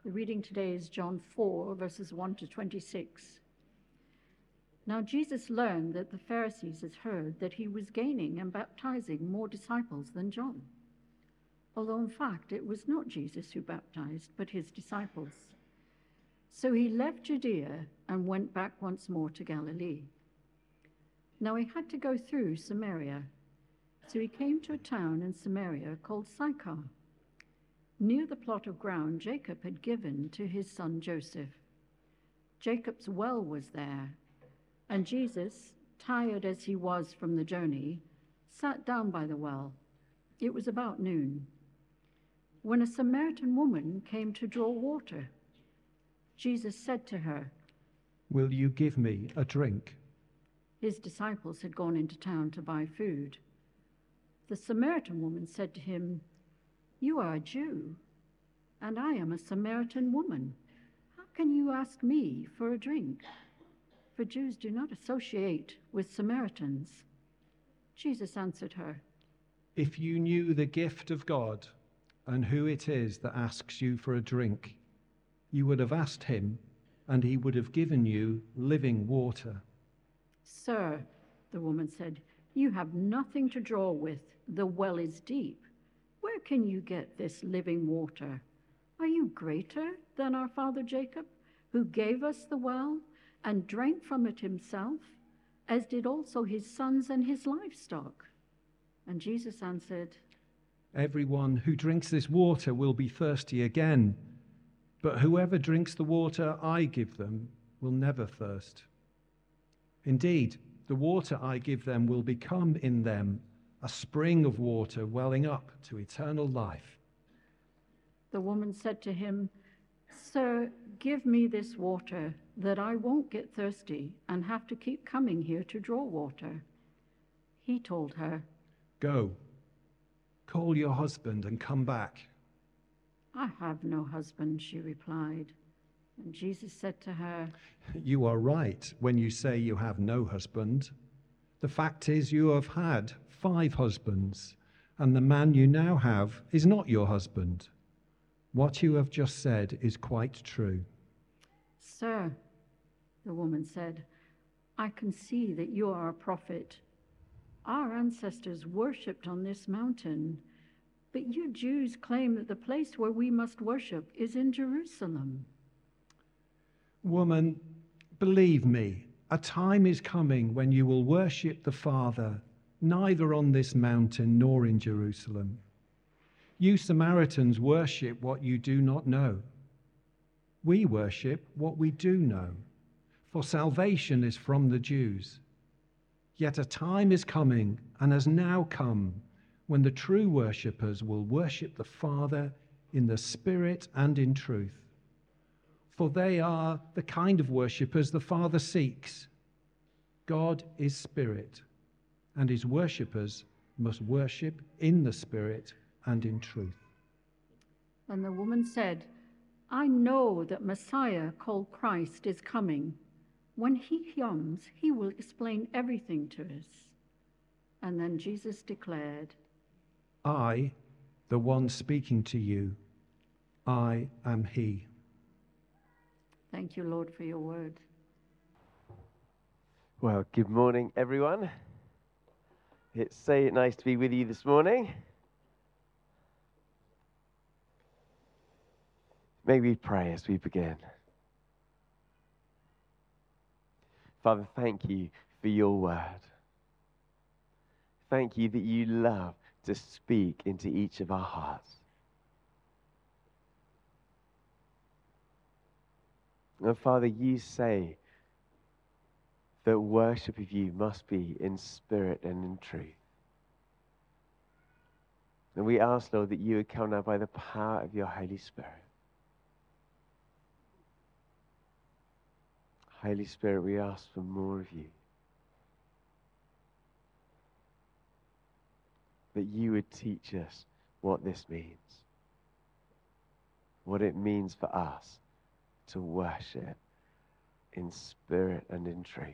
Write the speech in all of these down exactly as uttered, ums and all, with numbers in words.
The reading today is John four, verses one to twenty-six. Now Jesus learned that the Pharisees had heard that he was gaining and baptizing more disciples than John, although in fact it was not Jesus who baptized, but his disciples. So he left Judea and went back once more to Galilee. Now he had to go through Samaria. So he came to a town in Samaria called Sychar, near the plot of ground Jacob had given to his son Joseph. Jacob's well was there, and Jesus, tired as he was from the journey, sat down by the well. It was about noon, when a Samaritan woman came to draw water. Jesus said to her, "Will you give me a drink?" His disciples had gone into town to buy food. The Samaritan woman said to him, "You are a Jew, and I am a Samaritan woman. How can you ask me for a drink?" For Jews do not associate with Samaritans. Jesus answered her, "If you knew the gift of God and who it is that asks you for a drink, you would have asked him, and he would have given you living water." "Sir," the woman said, "you have nothing to draw with. The well is deep. Where can you get this living water? Are you greater than our father Jacob, who gave us the well and drank from it himself, as did also his sons and his livestock?" And Jesus answered, "Everyone who drinks this water will be thirsty again, but whoever drinks the water I give them will never thirst. Indeed, the water I give them will become in them a spring of water welling up to eternal life." The woman said to him, "Sir, give me this water, that I won't get thirsty and have to keep coming here to draw water." He told her, "Go, call your husband and come back." "I have no husband," she replied. And Jesus said to her, "You are right when you say you have no husband. The fact is, you have had five husbands, and the man you now have is not your husband. What you have just said is quite true." "Sir," the woman said, "I can see that you are a prophet. Our ancestors worshipped on this mountain, but you Jews claim that the place where we must worship is in Jerusalem." "Woman, believe me, a time is coming when you will worship the Father, neither on this mountain nor in Jerusalem. You Samaritans worship what you do not know. We worship what we do know, for salvation is from the Jews. Yet a time is coming, and has now come, when the true worshippers will worship the Father in the Spirit and in truth. For they are the kind of worshippers the Father seeks. God is Spirit, and his worshippers must worship in the Spirit and in truth." And the woman said, "I know that Messiah, called Christ, is coming. When he comes, he will explain everything to us." And then Jesus declared, "I, the one speaking to you, I am he." Thank you, Lord, for your word. Well, good morning, everyone. It's so nice to be with you this morning. May we pray as we begin. Father, thank you for your word. Thank you that you love to speak into each of our hearts. And Father, you say that worship of you must be in spirit and in truth. And we ask, Lord, that you would come now by the power of your Holy Spirit. Holy Spirit, we ask for more of you. That you would teach us what this means. What it means for us to worship in spirit and in truth.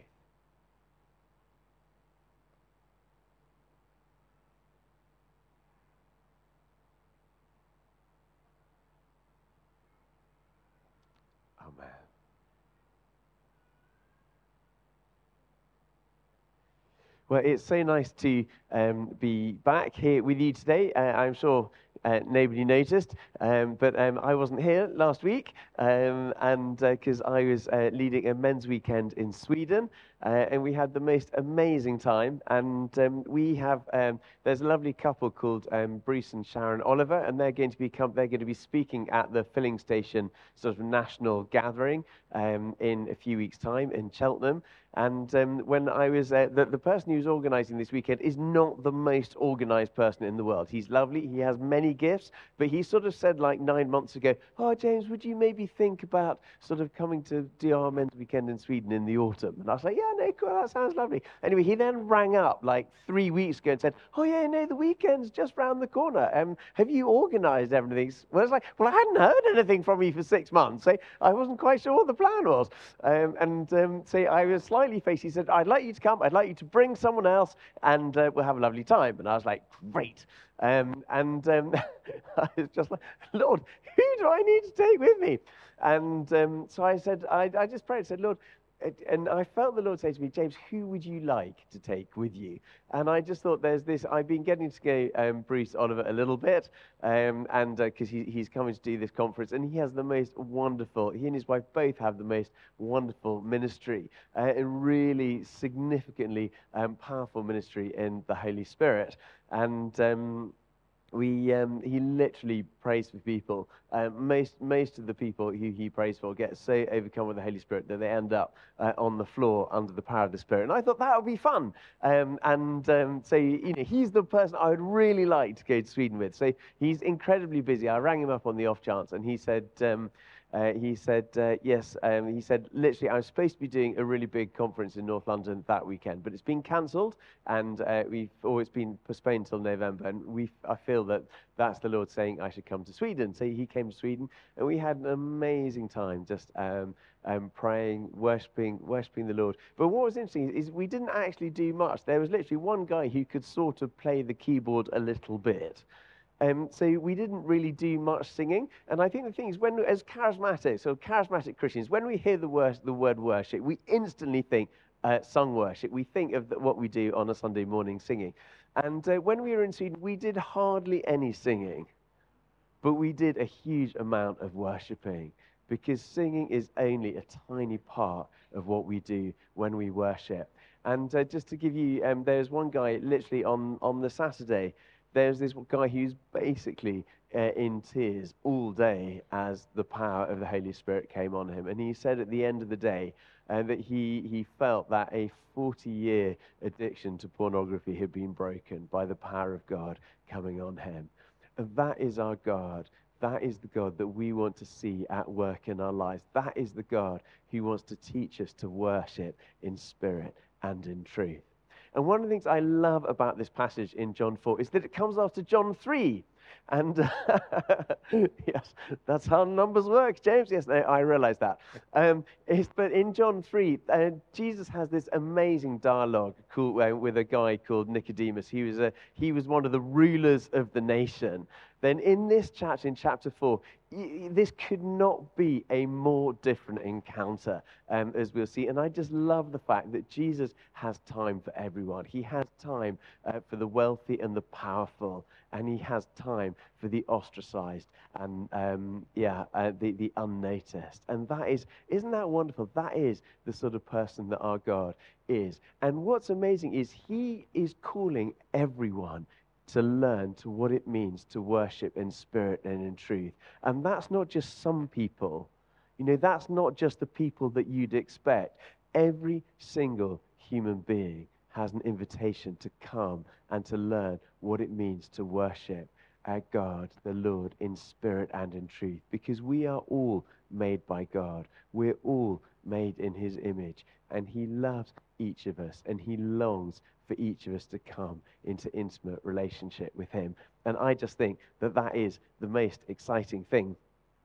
Well, it's so nice to um, be back here with you today. Uh, I'm sure uh, nobody noticed, um, but um, I wasn't here last week, um, and because uh, I was uh, leading a men's weekend in Sweden, uh, and we had the most amazing time. And um, we have um, there's a lovely couple called um, Bruce and Sharon Oliver, and they're going to be come, they're going to be speaking at the filling station sort of national gathering um, in a few weeks' time in Cheltenham. And um, when I was, uh, the, the person who's organising this weekend is not the most organised person in the world. He's lovely, he has many gifts, but he sort of said like nine months ago, oh, James, would you maybe think about sort of coming to do our men's weekend in Sweden in the autumn? And I was like, yeah, no, cool, that sounds lovely. Anyway, he then rang up like three weeks ago and said, oh, yeah, no, the weekend's just round the corner. Um, have you organised everything? Well, I was like, well, I hadn't heard anything from you for six months, so I wasn't quite sure what the plan was. Um, and um, so I was slightly face. He said, I'd like you to come, I'd like you to bring someone else, and uh, we'll have a lovely time. And I was like, great. Um, and um, I was just like, Lord, who do I need to take with me? And um, so I said, I, I just prayed, I said, Lord, and I felt the Lord say to me, James, who would you like to take with you? And I just thought there's this, I've been getting to know um, Bruce Oliver a little bit, um, and because uh, he, he's coming to do this conference, and he has the most wonderful, he and his wife both have the most wonderful ministry, uh, and really significantly um, powerful ministry in the Holy Spirit. And um, We, um, he literally prays for people. Um, most, most of the people who he prays for get so overcome with the Holy Spirit that they end up uh, on the floor under the power of the Spirit. And I thought that would be fun. Um, and um, so, you know, he's the person I would really like to go to Sweden with. So he's incredibly busy. I rang him up on the off chance, and he said, um, Uh, he said, uh, yes, um, he said, literally, I'm supposed to be doing a really big conference in North London that weekend, but it's been cancelled, and uh, we've always been postponed till November, and we, I feel that that's the Lord saying I should come to Sweden. So he came to Sweden, and we had an amazing time just um, um, praying, worshipping, worshipping the Lord. But what was interesting is, is we didn't actually do much. There was literally one guy who could sort of play the keyboard a little bit. Um, so we didn't really do much singing, and I think the thing is, when as charismatic, so charismatic Christians, when we hear the word, the word worship, we instantly think uh, sung worship. We think of the, what we do on a Sunday morning singing. And uh, when we were in Sweden, we did hardly any singing, but we did a huge amount of worshiping, because singing is only a tiny part of what we do when we worship. And uh, just to give you, um, there's one guy literally on, on the Saturday. There's this guy who's basically uh, in tears all day as the power of the Holy Spirit came on him. And he said at the end of the day uh, that he, he felt that a forty-year addiction to pornography had been broken by the power of God coming on him. And that is our God. That is the God that we want to see at work in our lives. That is the God who wants to teach us to worship in spirit and in truth. And one of the things I love about this passage in John four is that it comes after John three. And uh, yes, that's how numbers work, James. Yes, I realize that. Um, but in John three, uh, Jesus has this amazing dialogue called, uh, with a guy called Nicodemus. He was, a, he was one of the rulers of the nation. Then in this chapter, in chapter four, y- this could not be a more different encounter, um, as we'll see. And I just love the fact that Jesus has time for everyone. He has time uh, for the wealthy and the powerful, and he has time for the ostracized and um, yeah, uh, the, the unnoticed. And that is, isn't that wonderful? That is the sort of person that our God is. And what's amazing is he is calling everyone to learn to what it means to worship in spirit and in truth. And that's not just some people. You know, that's not just the people that you'd expect. Every single human being has an invitation to come and to learn what it means to worship our God, the Lord, in spirit and in truth. Because we are all made by God. We're all made in his image. And he loves each of us, and he longs for each of us to come into intimate relationship with him. And I just think that that is the most exciting thing.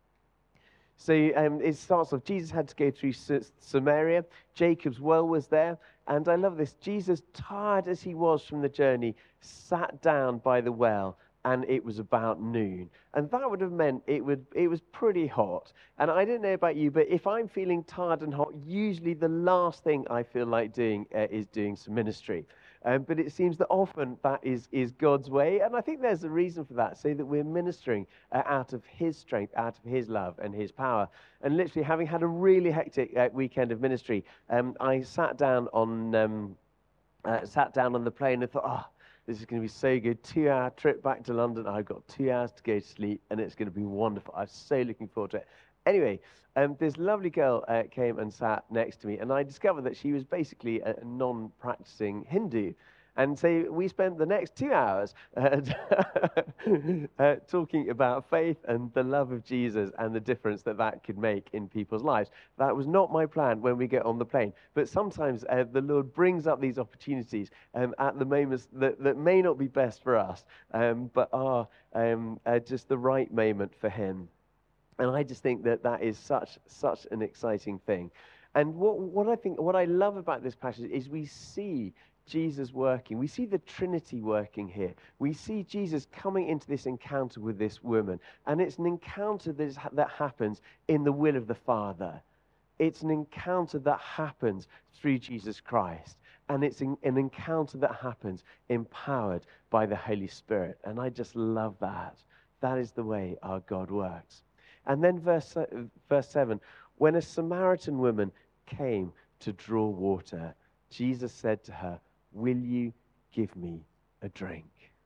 So um, it starts off, Jesus had to go through S- Samaria. Jacob's well was there. And I love this. Jesus, tired as he was from the journey, sat down by the well and it was about noon. And that would have meant it would it was pretty hot. And I don't know about you, but if I'm feeling tired and hot, usually the last thing I feel like doing uh, is doing some ministry. Um, but it seems that often that is, is God's way. And I think there's a reason for that, so that we're ministering uh, out of his strength, out of his love and his power. And literally, having had a really hectic uh, weekend of ministry, um, I sat down on um, uh, sat down on the plane and thought, oh, this is going to be so good. Two-hour trip back to London. I've got two hours to go to sleep, and it's going to be wonderful. I'm so looking forward to it. Anyway, um, this lovely girl uh, came and sat next to me, and I discovered that she was basically a non-practicing Hindu. And so we spent the next two hours uh, uh, talking about faith and the love of Jesus and the difference that that could make in people's lives. That was not my plan when we get on the plane. But sometimes uh, the Lord brings up these opportunities um, at the moments that, that may not be best for us, um, but are um, uh, just the right moment for him. And I just think that that is such such an exciting thing. And what, what I think, what I love about this passage is we see Jesus working. We see the Trinity working here. We see Jesus coming into this encounter with this woman. And it's an encounter that, is, that happens in the will of the Father. It's an encounter that happens through Jesus Christ. And it's an, an encounter that happens empowered by the Holy Spirit. And I just love that. That is the way our God works. And then verse, uh, verse seven, when a Samaritan woman came to draw water, Jesus said to her, "Will you give me a drink?"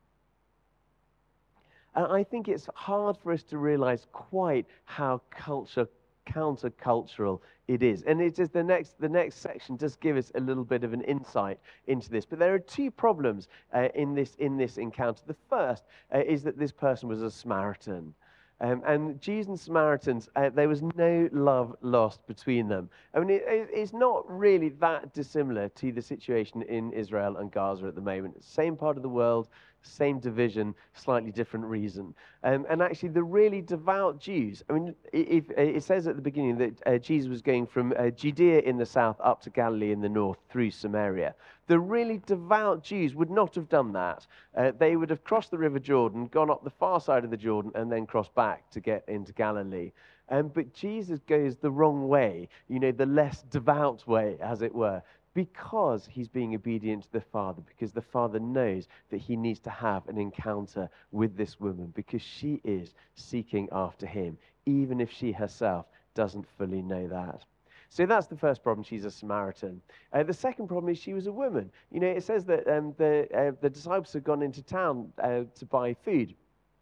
And I think it's hard for us to realize quite how culture, countercultural it is. And it is the next, the next section does give us a little bit of an insight into this. But there are two problems uh, in this in this encounter. The first uh, is that this person was a Samaritan. Um, and Jews and Samaritans, uh, there was no love lost between them. I mean, it, it's not really that dissimilar to the situation in Israel and Gaza at the moment. Same part of the world, same division, slightly different reason. Um, and actually, the really devout Jews, I mean, if, if, it says at the beginning that uh, Jesus was going from uh, Judea in the south up to Galilee in the north through Samaria. The really devout Jews would not have done that. Uh, they would have crossed the River Jordan, gone up the far side of the Jordan, and then crossed back to get into Galilee. Um, but Jesus goes the wrong way, you know, the less devout way, as it were, because he's being obedient to the Father, because the Father knows that he needs to have an encounter with this woman, because she is seeking after him, even if she herself doesn't fully know that. So that's the first problem. She's a Samaritan. Uh, the second problem is she was a woman. You know, it says that um, the, uh, the disciples had gone into town uh, to buy food.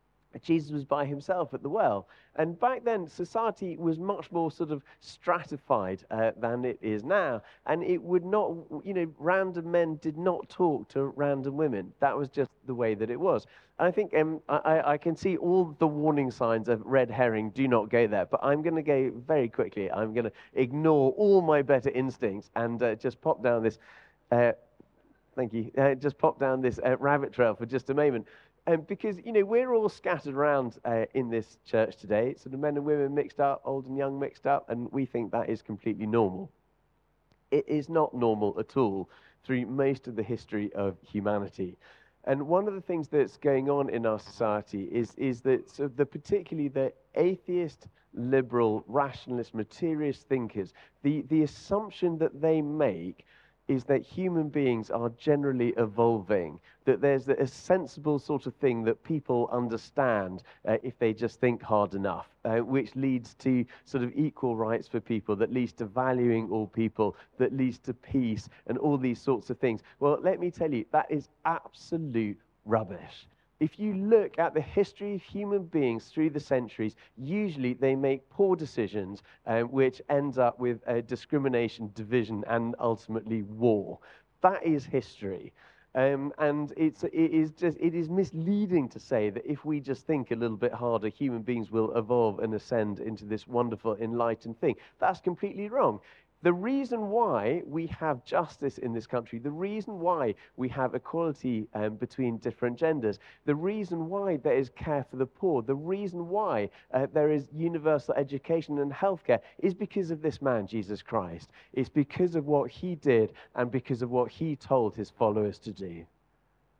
Jesus was by himself at the well. And back then, society was much more sort of stratified uh, than it is now. And it would not, you know, random men did not talk to random women. That was just the way that it was. And I think um, I, I can see all the warning signs of red herring, do not go there. But I'm going to go very quickly. I'm going to ignore all my better instincts and uh, just pop down this, uh, thank you, uh, just pop down this uh, rabbit trail for just a moment. Um, because, you know, we're all scattered around uh, in this church today, sort of men and women mixed up, old and young mixed up, and we think that is completely normal. It is not normal at all through most of the history of humanity. And one of the things that's going on in our society is, is that so the, particularly the atheist, liberal, rationalist, materialist thinkers, the, the assumption that they make is that human beings are generally evolving, that there's a sensible sort of thing that people understand uh, if they just think hard enough, uh, which leads to sort of equal rights for people, that leads to valuing all people, that leads to peace and all these sorts of things. Well, let me tell you, that is absolute rubbish. If you look at the history of human beings through the centuries, usually they make poor decisions um, which end up with uh, discrimination, division, and ultimately war. That is history. Um, and it's, it, is just, it is misleading to say that if we just think a little bit harder, human beings will evolve and ascend into this wonderful, enlightened thing. That's completely wrong. The reason why we have justice in this country, the reason why we have equality um, between different genders, the reason why there is care for the poor, the reason why uh, there is universal education and healthcare is because of this man, Jesus Christ. It's because of what he did and because of what he told his followers to do.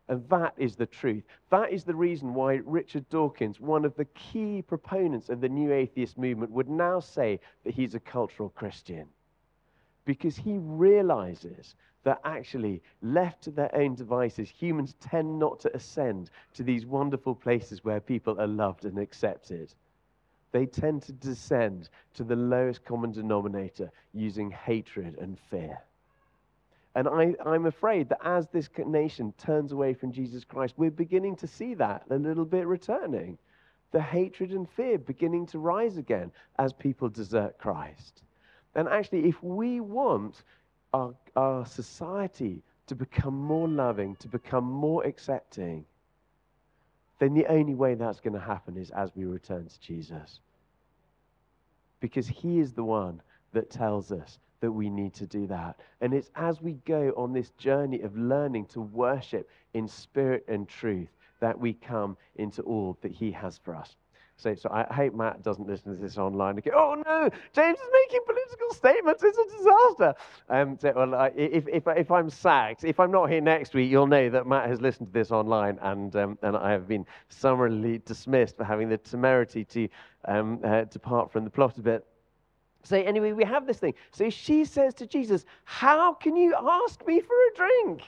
And that is the truth. That is the reason why Richard Dawkins, one of the key proponents of the New Atheist movement, would now say that he's a cultural Christian. Because he realizes that actually, left to their own devices, humans tend not to ascend to these wonderful places where people are loved and accepted. They tend to descend to the lowest common denominator using hatred and fear. And I, I'm afraid that as this nation turns away from Jesus Christ, we're beginning to see that a little bit returning. The hatred and fear beginning to rise again as people desert Christ. And actually, if we want our, our society to become more loving, to become more accepting, then the only way that's going to happen is as we return to Jesus. Because he is the one that tells us that we need to do that. And it's as we go on this journey of learning to worship in spirit and truth that we come into all that he has for us. So, so I hope Matt doesn't listen to this online and go, oh no, James is making political statements, it's a disaster. Um, so, well, I, if, if, if I'm sacked, if I'm not here next week, you'll know that Matt has listened to this online, and um, and I have been summarily dismissed for having the temerity to um, uh, depart from the plot a bit. So anyway, we have this thing. So she says to Jesus, how can you ask me for a drink?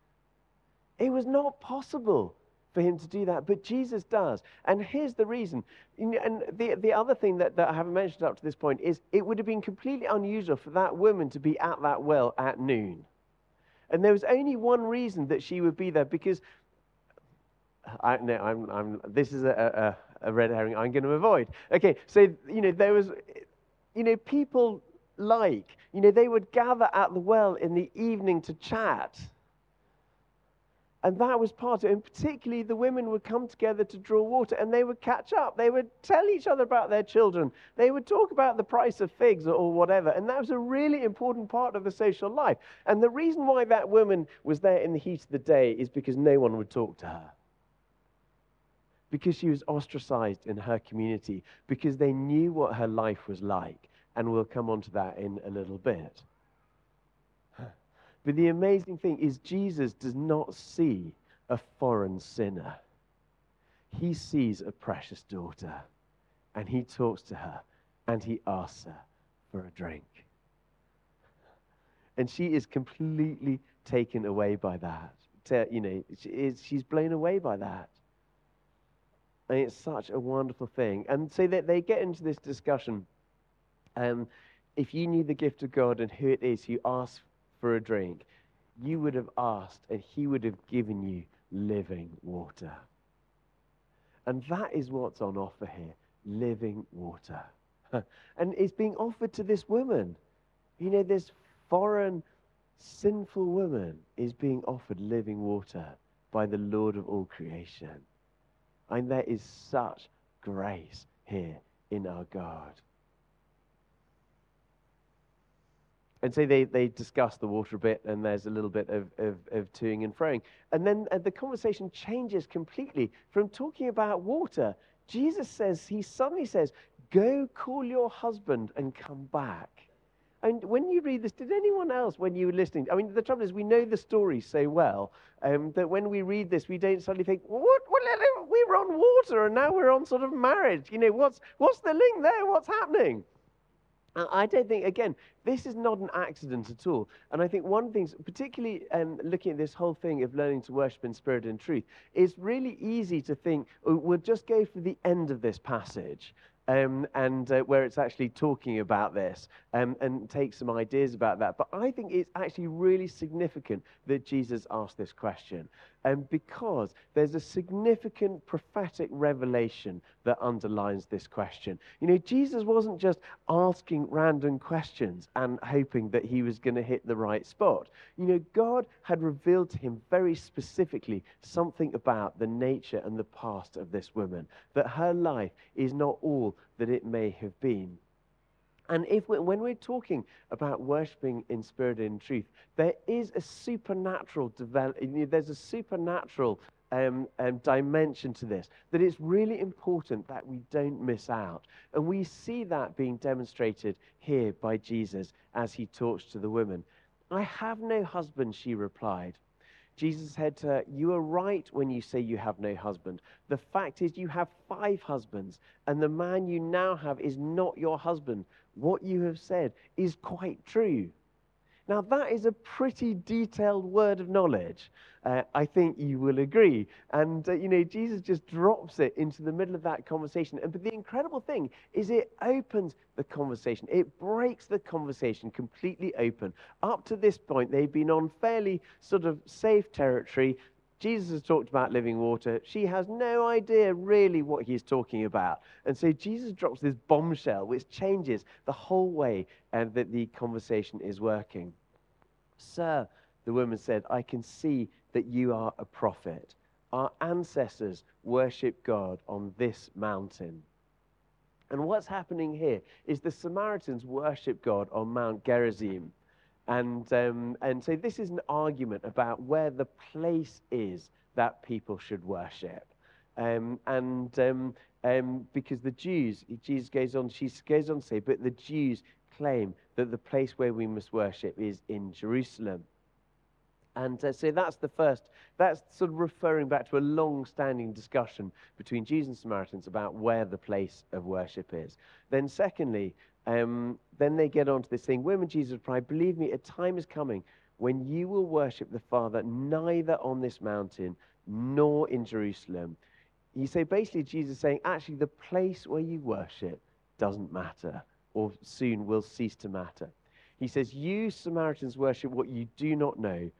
It was not possible for him to do that, but Jesus does. And here's the reason. And the, the other thing that, that I haven't mentioned up to this point is it would have been completely unusual for that woman to be at that well at noon. And there was only one reason that she would be there, because I, no, I'm, I'm, this is a, a, a red herring I'm going to avoid. Okay, so, you know, there was... You know, people like, you know, they would gather at the well in the evening to chat. And that was part of it. And particularly the women would come together to draw water, and they would catch up. They would tell each other about their children. They would talk about the price of figs or, or whatever. And that was a really important part of the social life. And the reason why that woman was there in the heat of the day is because no one would talk to her. Because she was ostracized in her community, because they knew what her life was like. And we'll come on to that in a little bit. But the amazing thing is Jesus does not see a foreign sinner. He sees a precious daughter, and he talks to her, and he asks her for a drink. And she is completely taken away by that. You know, she is, she's blown away by that. And it's such a wonderful thing. And so that they get into this discussion. Um, if you knew the gift of God and who it is who asks for a drink, you would have asked and he would have given you living water. And that is what's on offer here, living water. And it's being offered to this woman. You know, this foreign, sinful woman is being offered living water by the Lord of all creation. And there is such grace here in our God. And so they, they discuss the water a bit, and there's a little bit of, of, of toing and froing. And then uh, the conversation changes completely from talking about water. Jesus says, he suddenly says, go call your husband and come back. And when you read this, did anyone else, when you were listening, I mean, the trouble is we know the story so well um, that when we read this, we don't suddenly think, what, what, we were on water and now we're on sort of marriage. You know, what's, what's the link there? What's happening? I don't think, again, this is not an accident at all. And I think one of the things, particularly um, looking at this whole thing of learning to worship in spirit and truth, it's really easy to think, oh, we'll just go for the end of this passage. Um, and uh, where it's actually talking about this um, and take some ideas about that. But I think it's actually really significant that Jesus asked this question um, because there's a significant prophetic revelation that underlines this question. You know, Jesus wasn't just asking random questions and hoping that he was going to hit the right spot. You know, God had revealed to him very specifically something about the nature and the past of this woman, that her life is not all that it may have been. And if we, when we're talking about worshiping in spirit and in truth, there is a supernatural develop. There's a supernatural um, um, dimension to this that it's really important that we don't miss out. And we see that being demonstrated here by Jesus as he talks to the woman. I have no husband, she replied. Jesus said to her, "You are right when you say you have no husband. The fact is you have five husbands, and the man you now have is not your husband. What you have said is quite true." Now, that is a pretty detailed word of knowledge. Uh, I think you will agree. And, uh, you know, Jesus just drops it into the middle of that conversation. And but the incredible thing is it opens the conversation. It breaks the conversation completely open. Up to this point, they've been on fairly sort of safe territory. Jesus has talked about living water. She has no idea really what he's talking about. And so Jesus drops this bombshell, which changes the whole way uh, that the conversation is working. "Sir," the woman said, "I can see that you are a prophet. Our ancestors worship God on this mountain." And what's happening here is the Samaritans worship God on Mount Gerizim. And, um, and so this is an argument about where the place is that people should worship. Um, and um, um, because the Jews, Jesus goes on, she goes on to say, but the Jews claim that the place where we must worship is in Jerusalem. And uh, so that's the first, that's sort of referring back to a long-standing discussion between Jews and Samaritans about where the place of worship is. Then secondly, um, then they get on to this thing, women, Jesus replied, "Believe me, a time is coming when you will worship the Father neither on this mountain nor in Jerusalem." You say, basically, Jesus is saying, actually, the place where you worship doesn't matter, or soon will cease to matter. He says, you Samaritans worship what you do not know.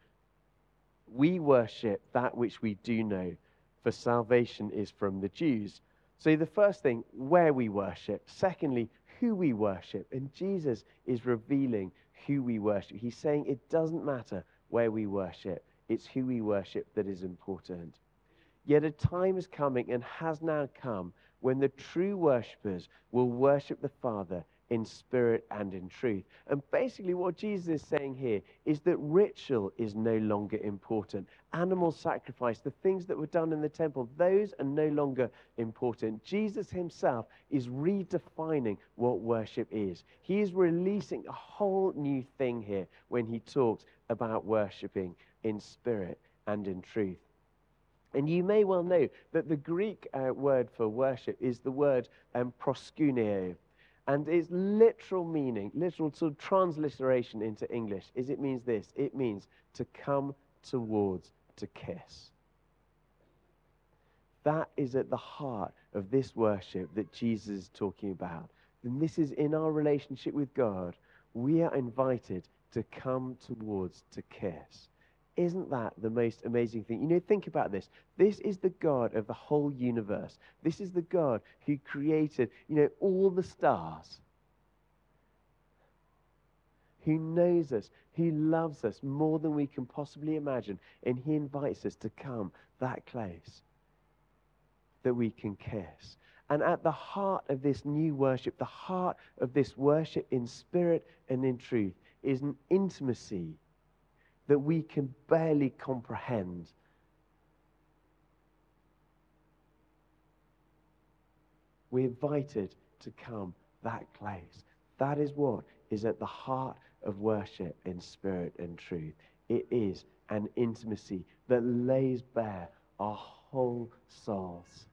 We worship that which we do know, for salvation is from the Jews. So the first thing, where we worship. Secondly, who we worship. And Jesus is revealing who we worship. He's saying it doesn't matter where we worship. It's who we worship that is important. Yet a time is coming and has now come when the true worshippers will worship the Father in spirit and in truth. And basically what Jesus is saying here is that ritual is no longer important. Animal sacrifice, the things that were done in the temple, those are no longer important. Jesus himself is redefining what worship is. He is releasing a whole new thing here when he talks about worshiping in spirit and in truth. And you may well know that the Greek uh, word for worship is the word um, proskuneo. And its literal meaning, literal sort of transliteration into English, is it means this. It means to come towards, to kiss. That is at the heart of this worship that Jesus is talking about. And this is in our relationship with God. We are invited to come towards, to kiss. Isn't that the most amazing thing? You know, think about this. This is the God of the whole universe. This is the God who created, you know, all the stars. Who knows us, who loves us more than we can possibly imagine. And he invites us to come that close that we can kiss. And at the heart of this new worship, the heart of this worship in spirit and in truth is an intimacy that we can barely comprehend. We're invited to come that close. That is what is at the heart of worship in spirit and truth. It is an intimacy that lays bare our whole souls.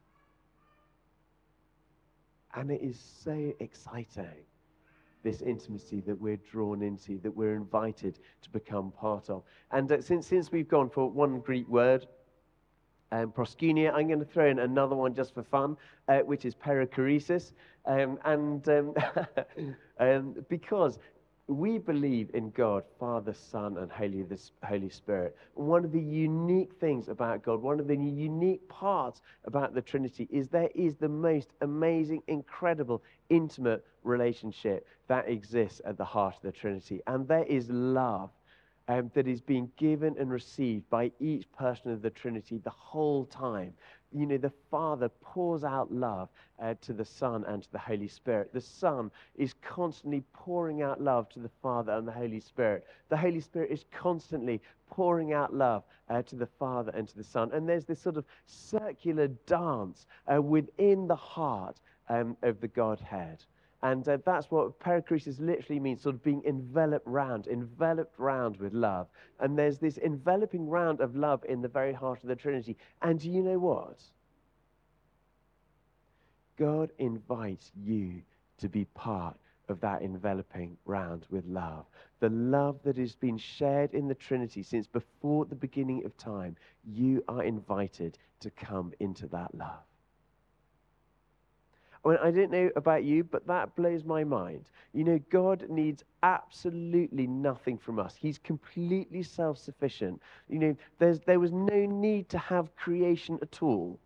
And it is so exciting. This intimacy that we're drawn into, that we're invited to become part of. And uh, since since we've gone for one Greek word, um, proskunia, I'm going to throw in another one just for fun, uh, which is perichoresis. Um, and um, um, because we believe in God, Father, Son, and Holy, the Holy Spirit. One of the unique things about God, one of the unique parts about the Trinity is there is the most amazing, incredible, intimate relationship that exists at the heart of the Trinity. And there is love um, that is being given and received by each person of the Trinity the whole time. You know, the Father pours out love uh, to the Son and to the Holy Spirit. The Son is constantly pouring out love to the Father and the Holy Spirit. The Holy Spirit is constantly pouring out love uh, to the Father and to the Son. And there's this sort of circular dance uh, within the heart um, of the Godhead. And uh, that's what perichoresis literally means, sort of being enveloped round, enveloped round with love. And there's this enveloping round of love in the very heart of the Trinity. And do you know what? God invites you to be part of that enveloping round with love. The love that has been shared in the Trinity since before the beginning of time. You are invited to come into that love. I mean, I don't know about you, but that blows my mind. You know, God needs absolutely nothing from us. He's completely self-sufficient. You know, there's, there was no need to have creation at all.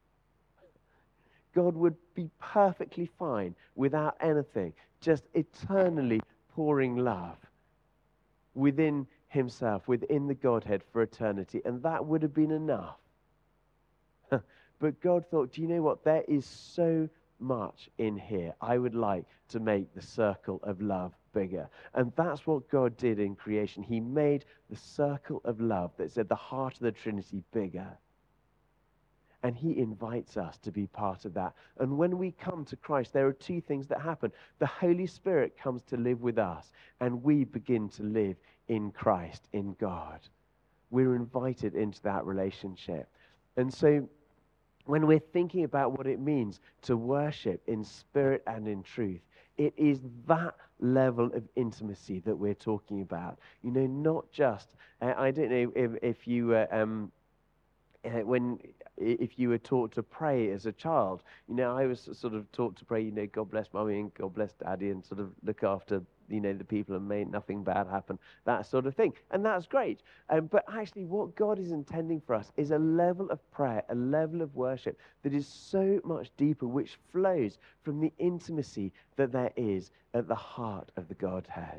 God would be perfectly fine without anything, just eternally pouring love within himself, within the Godhead for eternity, and that would have been enough. But God thought, do you know what? There is so much in here. I would like to make the circle of love bigger. And that's what God did in creation. He made the circle of love that's at the heart of the Trinity bigger. And he invites us to be part of that. And when we come to Christ, there are two things that happen. The Holy Spirit comes to live with us, and we begin to live in Christ, in God. We're invited into that relationship. And so when we're thinking about what it means to worship in spirit and in truth, it is that level of intimacy that we're talking about. You know, not just, uh, I don't know if, if you, uh, um, uh, when, if you were taught to pray as a child, you know, I was sort of taught to pray, you know, God bless mommy and God bless daddy, and sort of look after, you know, the people and may nothing bad happen, that sort of thing. And that's great. Um, but actually what God is intending for us is a level of prayer, a level of worship that is so much deeper, which flows from the intimacy that there is at the heart of the Godhead.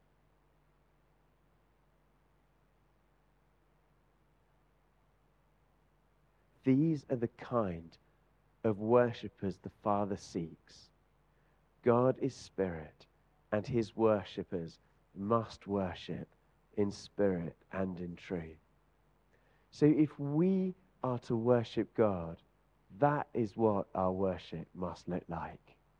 These are the kind of worshippers the Father seeks. God is spirit, and his worshippers must worship in spirit and in truth. So if we are to worship God, that is what our worship must look like.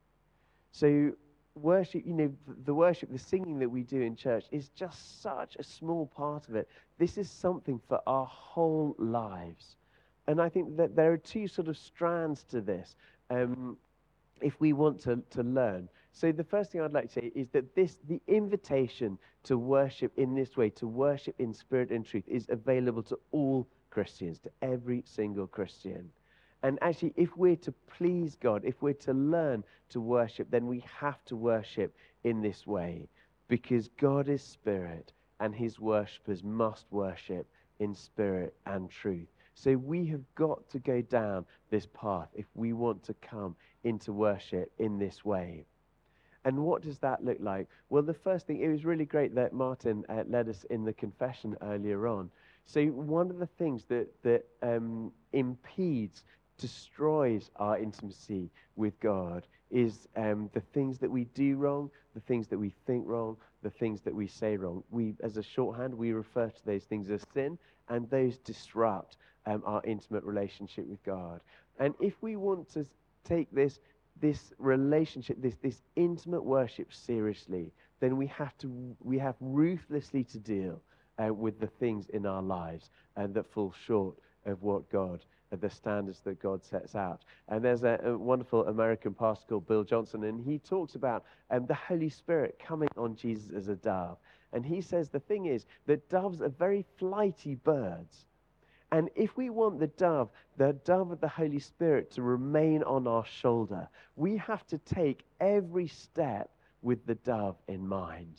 So worship, you know, the worship, the singing that we do in church is just such a small part of it. This is something for our whole lives. And I think that there are two sort of strands to this, um, if we want to, to learn. So the first thing I'd like to say is that this, the invitation to worship in this way, to worship in spirit and truth, is available to all Christians, to every single Christian. And actually, if we're to please God, if we're to learn to worship, then we have to worship in this way, because God is spirit, and his worshippers must worship in spirit and truth. So we have got to go down this path if we want to come into worship in this way. And what does that look like? Well, the first thing, it was really great that Martin uh, led us in the confession earlier on. So one of the things that, that um, impedes, destroys our intimacy with God is um, the things that we do wrong, the things that we think wrong, the things that we say wrong. We, as a shorthand, we refer to those things as sin, and those disrupt um, our intimate relationship with God. And if we want to take this this relationship, this this intimate worship seriously, then we have to we have ruthlessly to deal uh, with the things in our lives uh, that fall short of what God, uh, the standards that God sets out. And there's a, a wonderful American pastor called Bill Johnson, and he talks about um, the Holy Spirit coming on Jesus as a dove. And he says the thing is that doves are very flighty birds. And if we want the dove, the dove of the Holy Spirit, to remain on our shoulder, we have to take every step with the dove in mind.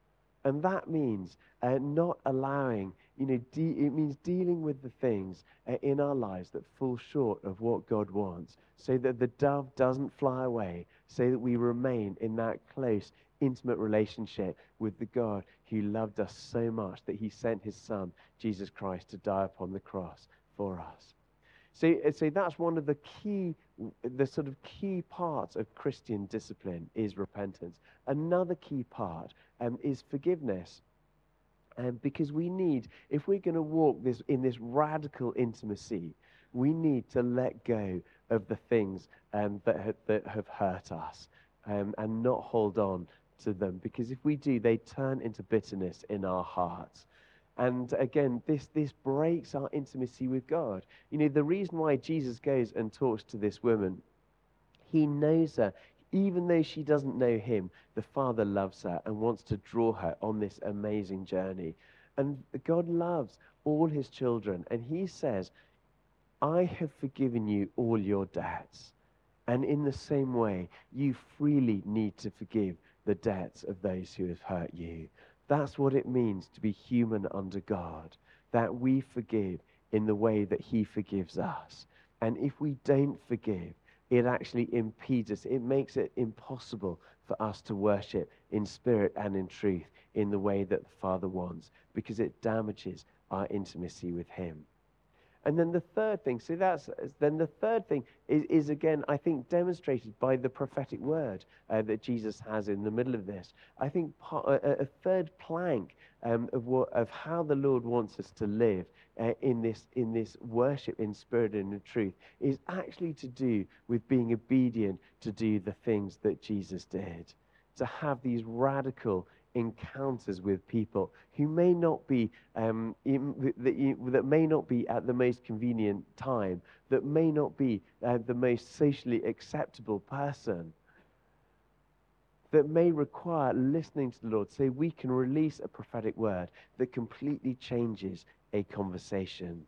And that means uh, not allowing, you know, de- it means dealing with the things uh, in our lives that fall short of what God wants, so that the dove doesn't fly away, so that we remain in that close, intimate relationship with the God who loved us so much that he sent his son, Jesus Christ, to die upon the cross for us. So, so that's one of the key, the sort of key parts of Christian discipline is repentance. Another key part um, is forgiveness. Um, because we need, if we're going to walk this in this radical intimacy, we need to let go of the things um, that, ha- that have hurt us. um, and not hold on to them, because if we do, they turn into bitterness in our hearts. And again, this, this breaks our intimacy with God. You know, the reason why Jesus goes and talks to this woman, he knows her. Even though she doesn't know him, the Father loves her and wants to draw her on this amazing journey. And God loves all his children. And he says, I have forgiven you all your debts. And in the same way, you freely need to forgive the debts of those who have hurt you. That's what it means to be human under God, that we forgive in the way that he forgives us. And if we don't forgive, it actually impedes us. It makes it impossible for us to worship in spirit and in truth in the way that the Father wants, because it damages our intimacy with him. And then the third thing, so that's, then the third thing is, is again, I think, demonstrated by the prophetic word uh, that Jesus has in the middle of this. I think part, a, a third plank um, of, what, of how the Lord wants us to live uh, in this in this worship in spirit and in truth is actually to do with being obedient to do the things that Jesus did, to have these radical encounters with people who may not be um, in, that, that may not be at the most convenient time, that may not be uh, the most socially acceptable person, that may require listening to the Lord, so we can release a prophetic word that completely changes a conversation.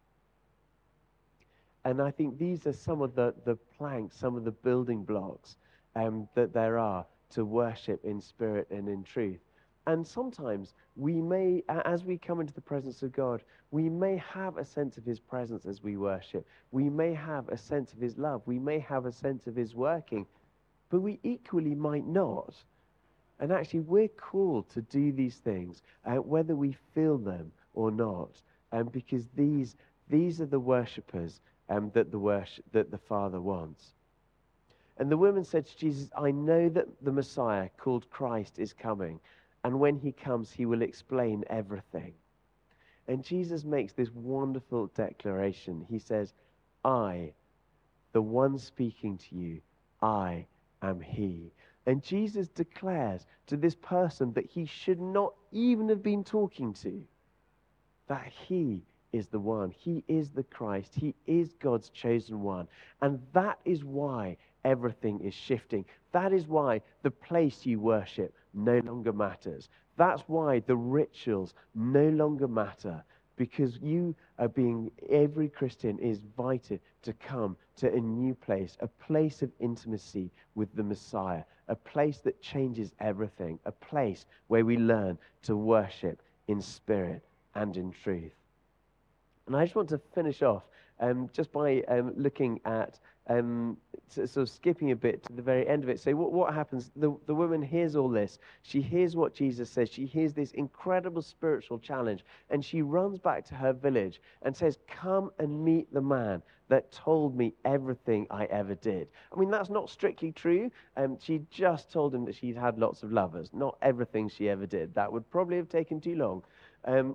And I think these are some of the, the planks, some of the building blocks um, that there are to worship in spirit and in truth. And sometimes we may, as we come into the presence of God, we may have a sense of his presence as we worship. We may have a sense of his love. We may have a sense of his working, but we equally might not. And actually, we're called to do these things, uh, whether we feel them or not, um, because these these are the worshippers um, that the worship, that the Father wants. And the woman said to Jesus, I know that the Messiah, called Christ, is coming. And when he comes, he will explain everything. And Jesus makes this wonderful declaration. He says, I, the one speaking to you, I am he. And Jesus declares to this person that he should not even have been talking to, that he is the one. He is the Christ. He is God's chosen one. And that is why everything is shifting. That is why the place you worship no longer matters. That's why the rituals no longer matter, because you are being, every Christian is invited to come to a new place, a place of intimacy with the Messiah, a place that changes everything, a place where we learn to worship in spirit and in truth. And I just want to finish off um, just by um, looking at, um, sort of skipping a bit to the very end of it. So what, what happens? The, the woman hears all this. She hears what Jesus says. She hears this incredible spiritual challenge. And she runs back to her village and says, come and meet the man that told me everything I ever did. I mean, that's not strictly true. Um, she just told him that she'd had lots of lovers, not everything she ever did. That would probably have taken too long. Um,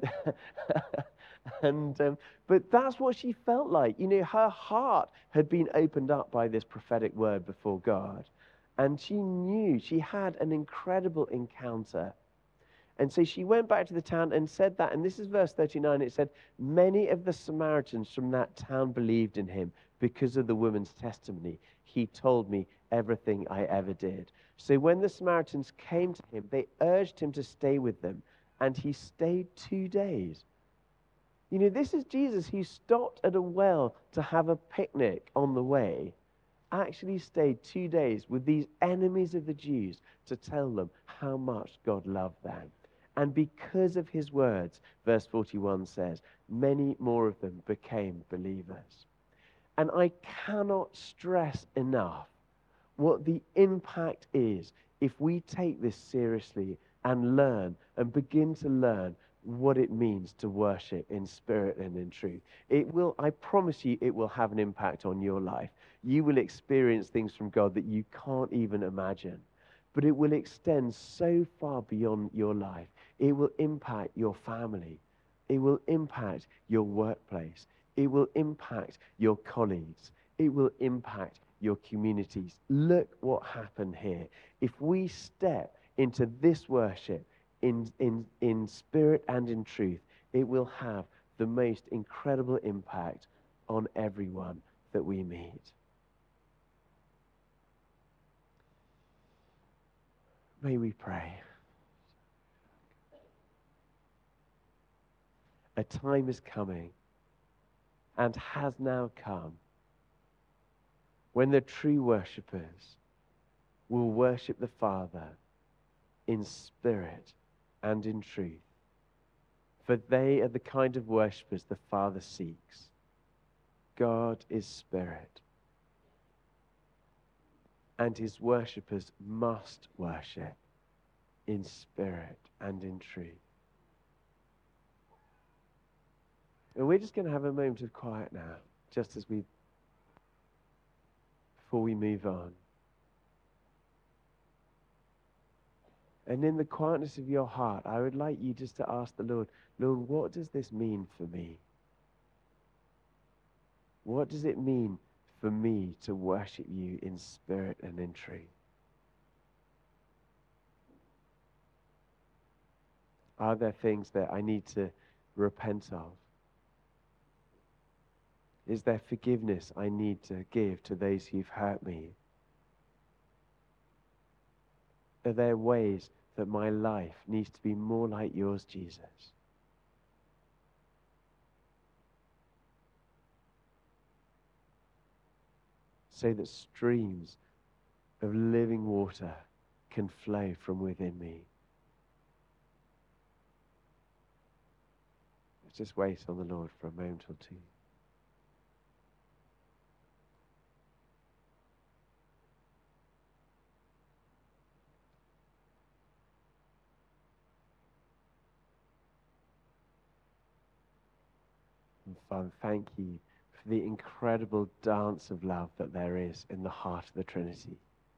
and um, but that's what she felt like. You know, her heart had been opened up by this prophetic word before God, and she knew she had an incredible encounter. And so she went back to the town and said that, and this is verse thirty-nine, it said, many of the Samaritans from that town believed in him because of the woman's testimony. He told me everything I ever did. So when the Samaritans came to him, they urged him to stay with them, and he stayed two days. You know, this is Jesus. He stopped at a well to have a picnic on the way, actually stayed two days with these enemies of the Jews to tell them how much God loved them. And because of his words, verse forty-one says, many more of them became believers. And I cannot stress enough what the impact is if we take this seriously and learn and begin to learn what it means to worship in spirit and in truth. It will, I promise you, it will have an impact on your life. You will experience things from God that you can't even imagine. But it will extend so far beyond your life. It will impact your family. It will impact your workplace. It will impact your colleagues. It will impact your communities. Look what happened here. If we step into this worship in, in, in spirit and in truth, it will have the most incredible impact on everyone that we meet. May we pray. A time is coming and has now come when the true worshippers will worship the Father in spirit and in truth. For they are the kind of worshippers the Father seeks. God is spirit, and his worshippers must worship in spirit and in truth. And we're just going to have a moment of quiet now, just as we, before we move on. And in the quietness of your heart, I would like you just to ask the Lord, Lord, what does this mean for me? What does it mean for me to worship you in spirit and in truth? Are there things that I need to repent of? Is there forgiveness I need to give to those who've hurt me? Are there ways that my life needs to be more like yours, Jesus? So that streams of living water can flow from within me. Let's just wait on the Lord for a moment or two. And Father, thank you for the incredible dance of love that there is in the heart of the Trinity.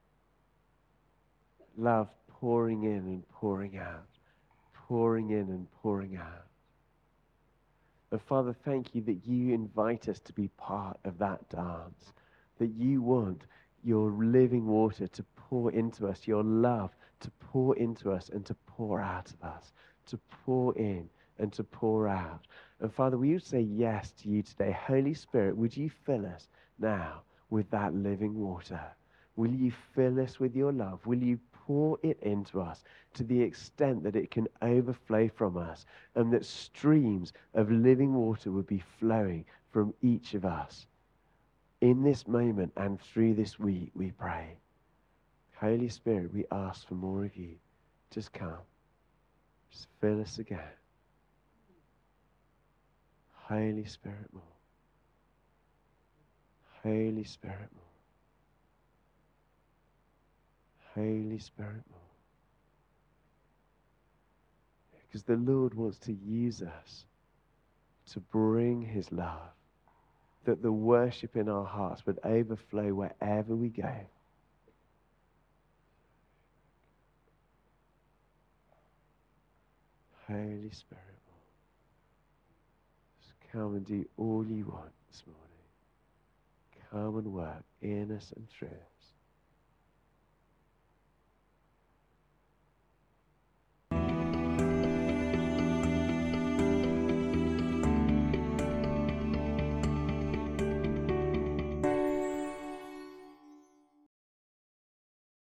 Love pouring in and pouring out, pouring in and pouring out. But Father, thank you that you invite us to be part of that dance, that you want your living water to pour into us, your love to pour into us and to pour out of us, to pour in and to pour out. And Father, will you say yes to you today? Holy Spirit, would you fill us now with that living water? Will you fill us with your love? Will you pour it into us to the extent that it can overflow from us and that streams of living water would be flowing from each of us? In this moment and through this week, we pray. Holy Spirit, we ask for more of you. Just come. Just fill us again. Holy Spirit, more. Holy Spirit, more. Holy Spirit, more. Because the Lord wants to use us to bring his love, that the worship in our hearts would overflow wherever we go. Holy Spirit, just come and do all you want this morning. Come and work in us and through us.